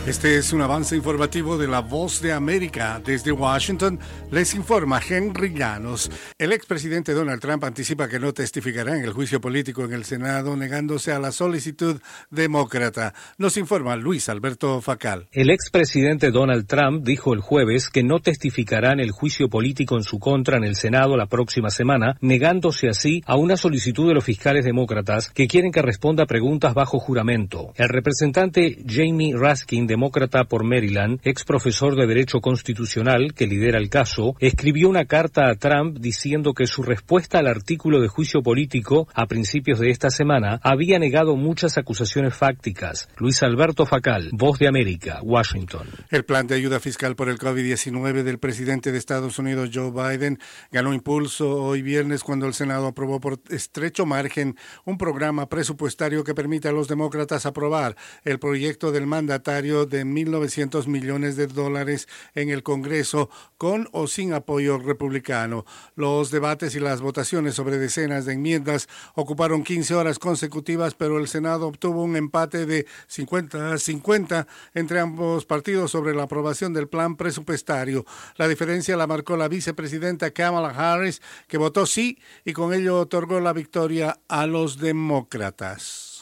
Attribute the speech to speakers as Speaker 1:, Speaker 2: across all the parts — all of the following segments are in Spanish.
Speaker 1: Este es un avance informativo de La Voz de América. Desde Washington les informa Henry Llanos. El expresidente Donald Trump anticipa que no testificará en el juicio político en el Senado, negándose a la solicitud demócrata. Nos informa Luis Alberto Facal.
Speaker 2: El expresidente Donald Trump dijo el jueves que no testificará en el juicio político en su contra en el Senado la próxima semana, negándose así a una solicitud de los fiscales demócratas que quieren que responda a preguntas bajo juramento. El representante Jamie Raskin, demócrata por Maryland, ex profesor de Derecho Constitucional que lidera el caso, escribió una carta a Trump diciendo que su respuesta al artículo de juicio político a principios de esta semana había negado muchas acusaciones fácticas. Luis Alberto Facal, Voz de América, Washington.
Speaker 1: El plan de ayuda fiscal por el COVID-19 del presidente de Estados Unidos, Joe Biden, ganó impulso hoy viernes cuando el Senado aprobó por estrecho margen un programa presupuestario que permite a los demócratas aprobar el proyecto del mandatario de 1.900 millones de dólares en el Congreso, con o sin apoyo republicano. Los debates y las votaciones sobre decenas de enmiendas ocuparon 15 horas consecutivas, pero el Senado obtuvo un empate de 50-50 entre ambos partidos sobre la aprobación del plan presupuestario. La diferencia la marcó la vicepresidenta Kamala Harris, que votó sí y con ello otorgó la victoria a los demócratas.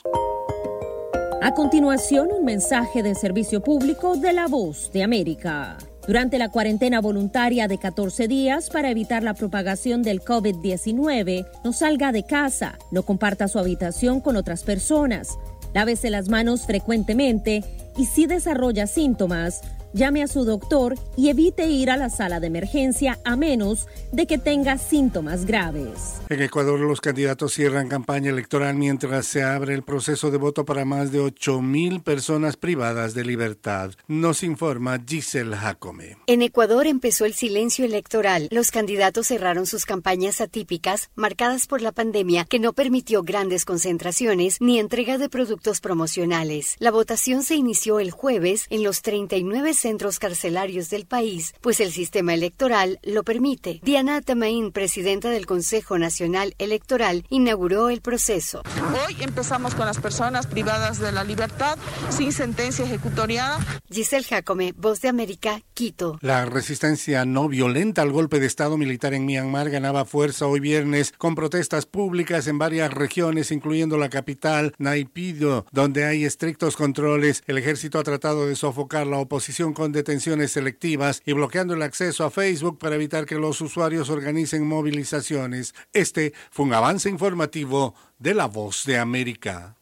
Speaker 3: A continuación, un mensaje de servicio público de La Voz de América. Durante la cuarentena voluntaria de 14 días para evitar la propagación del COVID-19, no salga de casa, no comparta su habitación con otras personas, lávese las manos frecuentemente y si desarrolla síntomas, llame a su doctor y evite ir a la sala de emergencia a menos de que tenga síntomas graves.
Speaker 1: En Ecuador, los candidatos cierran campaña electoral mientras se abre el proceso de voto para más de 8,000 personas privadas de libertad. Nos informa Giselle Jacome.
Speaker 4: En Ecuador empezó el silencio electoral. Los candidatos cerraron sus campañas atípicas, marcadas por la pandemia, que no permitió grandes concentraciones ni entrega de productos promocionales. La votación se inició el jueves en los 39 centros carcelarios del país, pues el sistema electoral lo permite. Diana Tamaín, presidenta del Consejo Nacional Electoral, inauguró el proceso.
Speaker 5: Hoy empezamos con las personas privadas de la libertad, sin sentencia ejecutoriada.
Speaker 4: Giselle Jacome, Voz de América, Quito.
Speaker 1: La resistencia no violenta al golpe de Estado militar en Myanmar ganaba fuerza hoy viernes con protestas públicas en varias regiones, incluyendo la capital, Naypyidaw, donde hay estrictos controles. El ejército ha tratado de sofocar la oposición con detenciones selectivas y bloqueando el acceso a Facebook para evitar que los usuarios organicen movilizaciones. Este fue un avance informativo de La Voz de América.